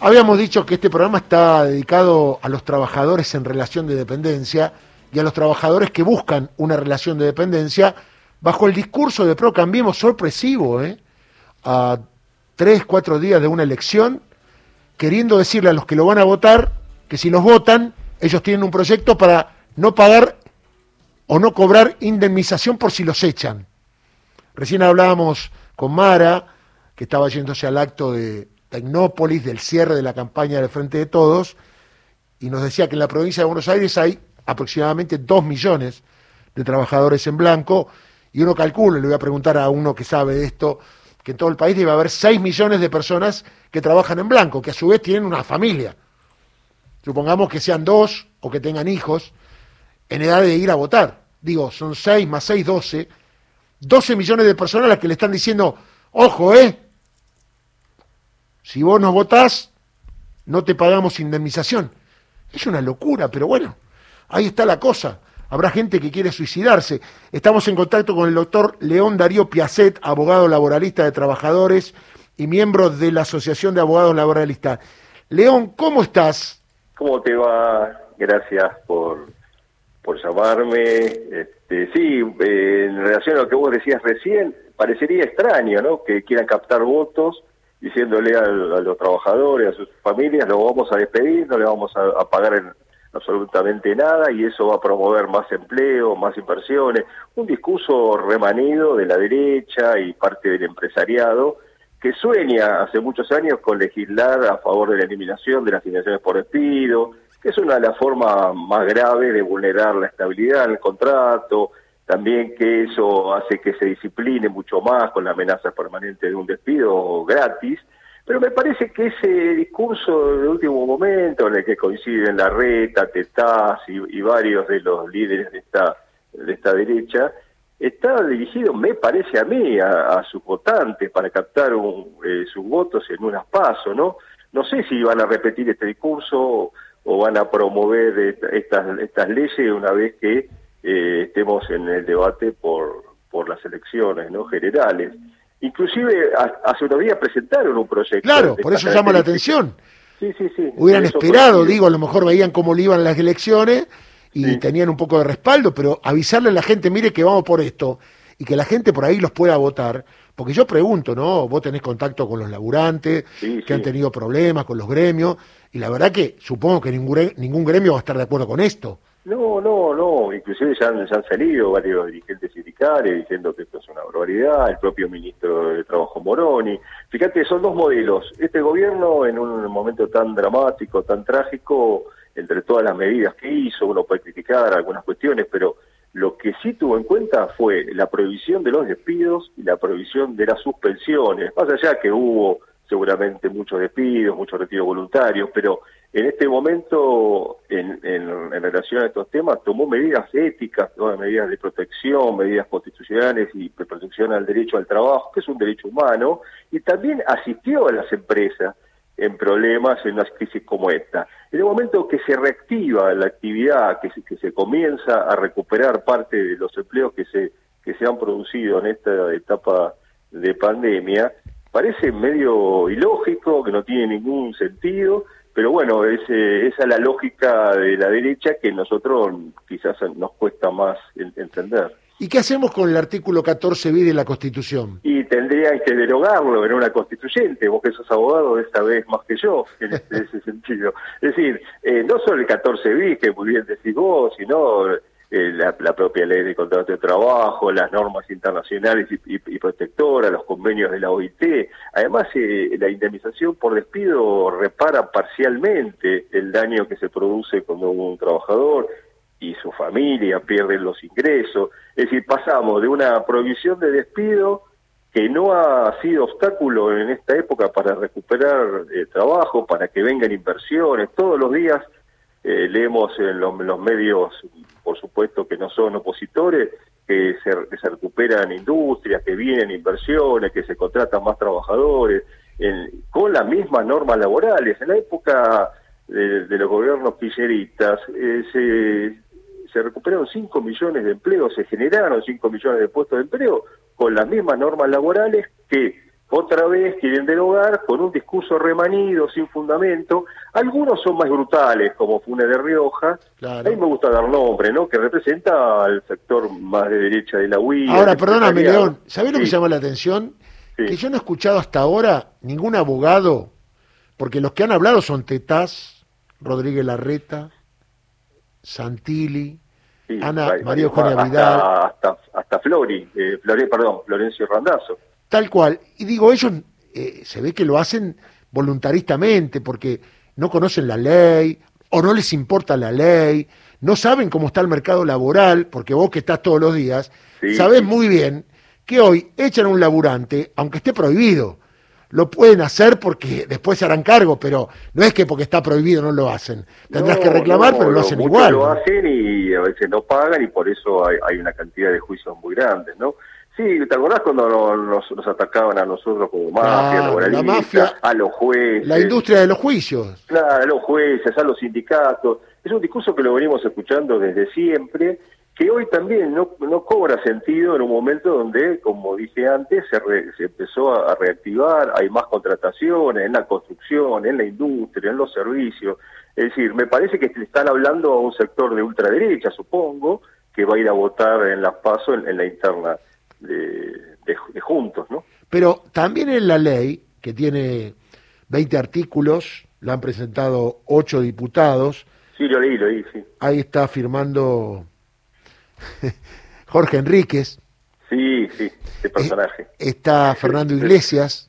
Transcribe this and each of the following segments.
Habíamos dicho que este programa está dedicado a los trabajadores en relación de dependencia y a los trabajadores que buscan una relación de dependencia bajo el discurso de Pro Cambiemos sorpresivo, a 3, 4 días de una elección, queriendo decirle a los que lo van a votar que si los votan, ellos tienen un proyecto para no pagar o no cobrar indemnización por si los echan. Recién hablábamos con Mara, que estaba yéndose al acto de Tecnópolis, del cierre de la campaña del Frente de Todos, y nos decía que en la provincia de Buenos Aires hay aproximadamente 2 millones de trabajadores en blanco, y uno calcula, le voy a preguntar a uno que sabe de esto, que en todo el país debe haber 6 millones de personas que trabajan en blanco, que a su vez tienen una familia. Supongamos que sean 2 o que tengan hijos en edad de ir a votar. Digo, son 6 más 6, 12. 12 millones de personas a las que le están diciendo, ojo, si vos nos votás, no te pagamos indemnización. Es una locura, pero bueno, ahí está la cosa. Habrá gente que quiere suicidarse. Estamos en contacto con el doctor León Darío Piacet, abogado laboralista de trabajadores y miembro de la Asociación de Abogados Laboralistas. León, ¿cómo estás? ¿Cómo te va? Gracias por llamarme. Sí, en relación a lo que vos decías recién, parecería extraño, ¿no?, que quieran captar votos diciéndole a los trabajadores, a sus familias, lo vamos a despedir, no le vamos a pagar absolutamente nada, y eso va a promover más empleo, más inversiones. Un discurso remanido de la derecha y parte del empresariado que sueña hace muchos años con legislar a favor de la eliminación de las indemnizaciones por despido, que es una de las formas más graves de vulnerar la estabilidad del contrato, también que eso hace que se discipline mucho más con la amenaza permanente de un despido gratis. Pero me parece que ese discurso de último momento, en el que coinciden Larreta, Tetaz y varios de los líderes de esta derecha, está dirigido, me parece a mí, a sus votantes para captar sus votos en unas PASO, ¿no? No sé si van a repetir este discurso o van a promover estas leyes una vez que estemos en el debate por las elecciones, ¿no?, generales. Inclusive hace unos días presentaron un proyecto. Claro, por eso llama la atención. Sí. Hubieran esperado, digo, a lo mejor veían cómo le iban las elecciones y tenían un poco de respaldo, pero avisarle a la gente, mire que vamos por esto, y que la gente por ahí los pueda votar, porque yo pregunto, ¿no? Vos tenés contacto con los laburantes, que han tenido problemas con los gremios, y la verdad que supongo que ningún gremio va a estar de acuerdo con esto. No, inclusive ya han salido varios dirigentes sindicales diciendo que esto es una barbaridad, el propio ministro de Trabajo Moroni. Fíjate, son dos modelos. Este gobierno, en un momento tan dramático, tan trágico, entre todas las medidas que hizo, uno puede criticar algunas cuestiones, pero lo que sí tuvo en cuenta fue la prohibición de los despidos y la prohibición de las suspensiones, más allá que hubo seguramente muchos despidos, muchos retiros voluntarios, pero en este momento, en relación a estos temas, tomó medidas éticas, tomó medidas de protección, medidas constitucionales y de protección al derecho al trabajo, que es un derecho humano, y también asistió a las empresas en problemas, en una crisis como esta. En el momento que se reactiva la actividad, que se comienza a recuperar parte de los empleos que se han producido en esta etapa de pandemia, parece medio ilógico, que no tiene ningún sentido, pero bueno, esa es la lógica de la derecha que nosotros quizás nos cuesta más entender. ¿Y qué hacemos con el artículo 14 bis de la Constitución? Y tendrían que derogarlo en una constituyente, vos que sos abogado esta vez más que yo, en ese sentido. Es decir, no solo el 14 bis, que muy bien decís vos, sino la propia ley de contrato de trabajo, las normas internacionales y protectoras, los convenios de la OIT. Además, la indemnización por despido repara parcialmente el daño que se produce cuando un trabajador y su familia pierden los ingresos. Es decir, pasamos de una prohibición de despido que no ha sido obstáculo en esta época para recuperar trabajo, para que vengan inversiones. Todos los días leemos en los medios, por supuesto que no son opositores, que se recuperan industrias, que vienen inversiones, que se contratan más trabajadores, con las mismas normas laborales. En la época de los gobiernos kirchneristas se recuperaron 5 millones de empleos, se generaron 5 millones de puestos de empleo con las mismas normas laborales que otra vez quieren derogar con un discurso remanido, sin fundamento. Algunos son más brutales, como Funes de Rioja. Claro. A mí me gusta dar nombre, ¿no? Que representa al sector más de derecha de la UIA. Ahora, perdóname, León, ¿sabés lo que Sí. llama la atención? Sí. Que yo no he escuchado hasta ahora ningún abogado, porque los que han hablado son Tetaz, Rodríguez Larreta, Sí, Santilli, María varios Eugenia más, Vidal, hasta Florencio Randazzo. tal cual. Y digo, ellos se ve que lo hacen voluntaristamente, porque no conocen la ley, o no les importa la ley, no saben cómo está el mercado laboral, porque vos que estás todos los días, Sí. sabés muy bien que hoy echan a un laburante, aunque esté prohibido. Lo pueden hacer porque después se harán cargo, pero no es que porque está prohibido no lo hacen. Tendrás que reclamar, pero lo hacen muchos igual. lo ¿no? hacen y a veces no pagan y por eso hay una cantidad de juicios muy grandes, ¿no? Sí, ¿te acordás cuando nos atacaban a nosotros como mafia, Claro, laboralista, la mafia, a los jueces? La industria de los juicios. Claro, a los jueces, a los sindicatos. Es un discurso que lo venimos escuchando desde siempre, que hoy también no cobra sentido en un momento donde, como dije antes, se empezó a reactivar, hay más contrataciones en la construcción, en la industria, en los servicios. Es decir, me parece que le están hablando a un sector de ultraderecha, supongo, que va a ir a votar en las PASO en la interna de Juntos, ¿no? Pero también en la ley, que tiene 20 artículos, la han presentado 8 diputados. Sí, lo leí, sí. Ahí está firmando Jorge Enríquez. Sí, ese personaje. Está Fernando Iglesias,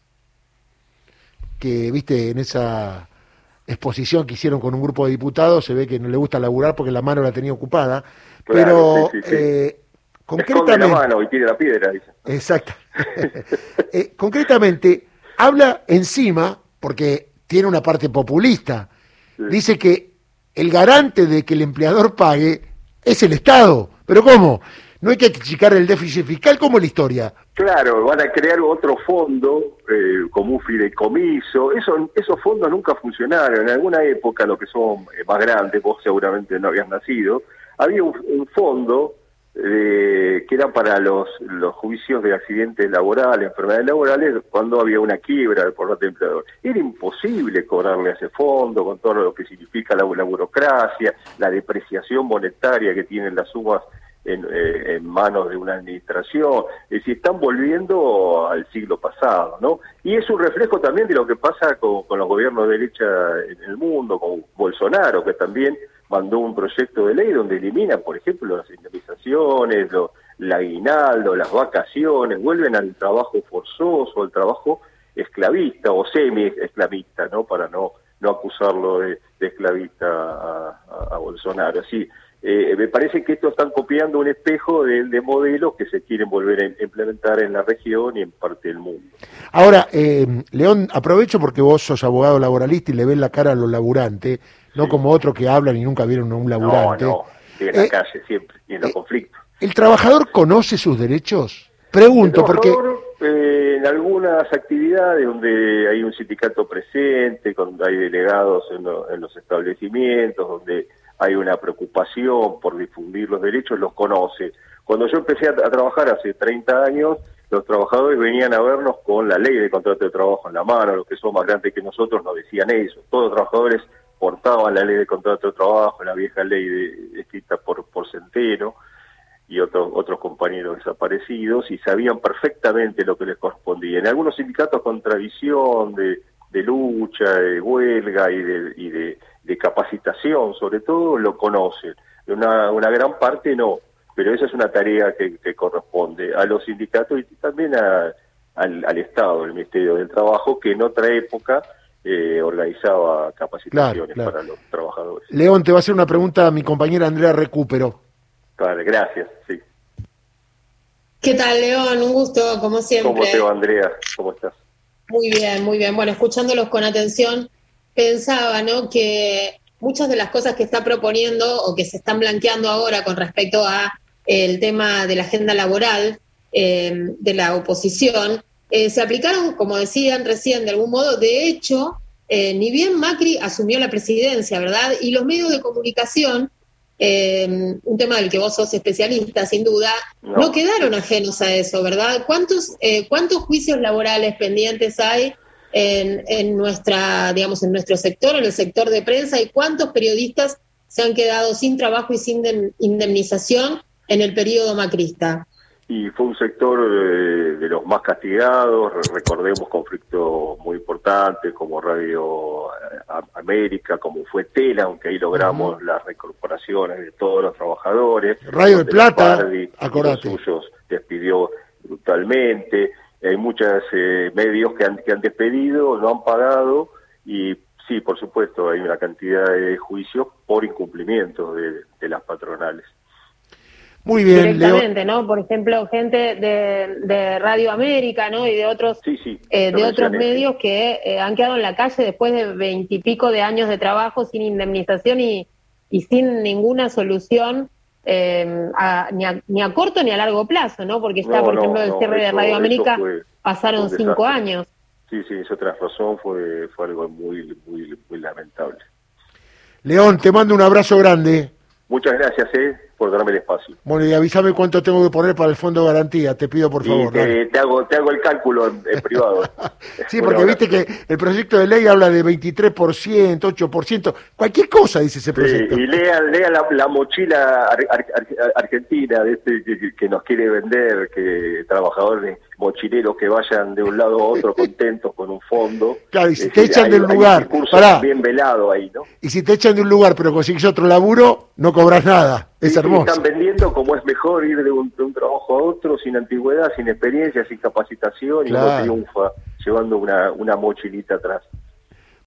que, viste, en esa exposición que hicieron con un grupo de diputados, se ve que no le gusta laburar porque la mano la tenía ocupada. Claro, Pero sí. concretamente... Esconde la mano y tire la piedra, dice. Exacto. Concretamente, habla encima, porque tiene una parte populista, Sí. dice que el garante de que el empleador pague es el Estado. ¿Pero cómo? No hay que achicar el déficit fiscal, ¿cómo es la historia? Claro, van a crear otro fondo, como un fideicomiso. Esos fondos nunca funcionaron. En alguna época, lo que son más grandes, vos seguramente no habías nacido, había un fondo que era para los juicios de accidentes laborales, enfermedades laborales, cuando había una quiebra por parte del empleador. Era imposible cobrarle a ese fondo, con todo lo que significa la burocracia, la depreciación monetaria que tienen las sumas en manos de una administración. Es decir, están volviendo al siglo pasado, ¿no? Y es un reflejo también de lo que pasa con los gobiernos de derecha en el mundo, con Bolsonaro, que también mandó un proyecto de ley donde elimina, por ejemplo, las indemnizaciones, el aguinaldo, las vacaciones, vuelven al trabajo forzoso, al trabajo esclavista o semi-esclavista, ¿no? Para no acusarlo de esclavista a Bolsonaro. Así, me parece que estos están copiando un espejo de modelos que se quieren volver a implementar en la región y en parte del mundo. Ahora, León, aprovecho porque vos sos abogado laboralista y le ves la cara a los laburantes, no como otros que hablan y nunca vieron a un laburante. No, en la calle siempre, y en los conflictos. ¿El trabajador conoce sus derechos? Pregunto, porque... En algunas actividades donde hay un sindicato presente, donde hay delegados en los establecimientos, donde hay una preocupación por difundir los derechos, los conoce. Cuando yo empecé a trabajar hace 30 años, los trabajadores venían a vernos con la ley de contrato de trabajo en la mano, los que son más grandes que nosotros nos decían eso. Todos los trabajadores portaban la ley de contrato de trabajo, la vieja ley escrita por Centeno y otros compañeros desaparecidos, y sabían perfectamente lo que les correspondía. En algunos sindicatos con tradición de lucha, de huelga y de capacitación, sobre todo, lo conocen. Una gran parte no, pero esa es una tarea que corresponde a los sindicatos y también al Estado, el Ministerio del Trabajo, que en otra época organizaba capacitaciones claro. para los trabajadores. León, te va a hacer una pregunta a mi compañera Andrea Recupero. Vale, gracias, sí. ¿Qué tal, León? Un gusto, como siempre. ¿Cómo te va, Andrea? ¿Cómo estás? Muy bien, muy bien. Bueno, escuchándolos con atención, pensaba, ¿no?, que muchas de las cosas que está proponiendo o que se están blanqueando ahora con respecto a el tema de la agenda laboral de la oposición, se aplicaron, como decían recién, de algún modo. De hecho, ni bien Macri asumió la presidencia, ¿verdad? Y los medios de comunicación un tema del que vos sos especialista, sin duda, no quedaron ajenos a eso, ¿verdad? ¿Cuántos juicios laborales pendientes hay en nuestro sector, en el sector de prensa, y cuántos periodistas se han quedado sin trabajo y sin indemnización en el periodo macrista? Y fue un sector de los más castigados. Recordemos conflictos muy importantes como Radio América, como fue Tela, aunque ahí logramos las recorporaciones de todos los trabajadores. Radio de Plata, acordate, los suyos despidió brutalmente. Hay muchos medios que han despedido, no han pagado, y sí, por supuesto, hay una cantidad de juicios por incumplimiento de las patronales. Muy bien, directamente, ¿no? Por ejemplo, gente de Radio América, ¿no? Y de otros de otros medios que han quedado en la calle después de 20 y pico de años de trabajo sin indemnización y sin ninguna solución ni a corto ni a largo plazo, ¿no? Porque está, por ejemplo, el cierre de Radio América, pasaron 5 años. Sí, eso tras razón fue algo muy lamentable. León, te mando un abrazo grande. Muchas gracias, por darme el espacio. Bueno, y avísame cuánto tengo que poner para el fondo de garantía, te pido por favor. Te hago el cálculo en privado. Sí, porque viste que el proyecto de ley habla de 23%, 8%, cualquier cosa dice ese proyecto. Y lea la mochila argentina de que nos quiere vender, que trabajadores mochileros que vayan de un lado a otro contentos con un fondo. Claro, y si te echan de un lugar, bien velado ahí, ¿no? Y si te echan de un lugar pero consigues otro laburo, no cobras nada. Es hermoso. Están vendiendo como es mejor ir de un trabajo a otro sin antigüedad, sin experiencia, sin capacitación, claro. Y uno triunfa llevando una mochilita atrás.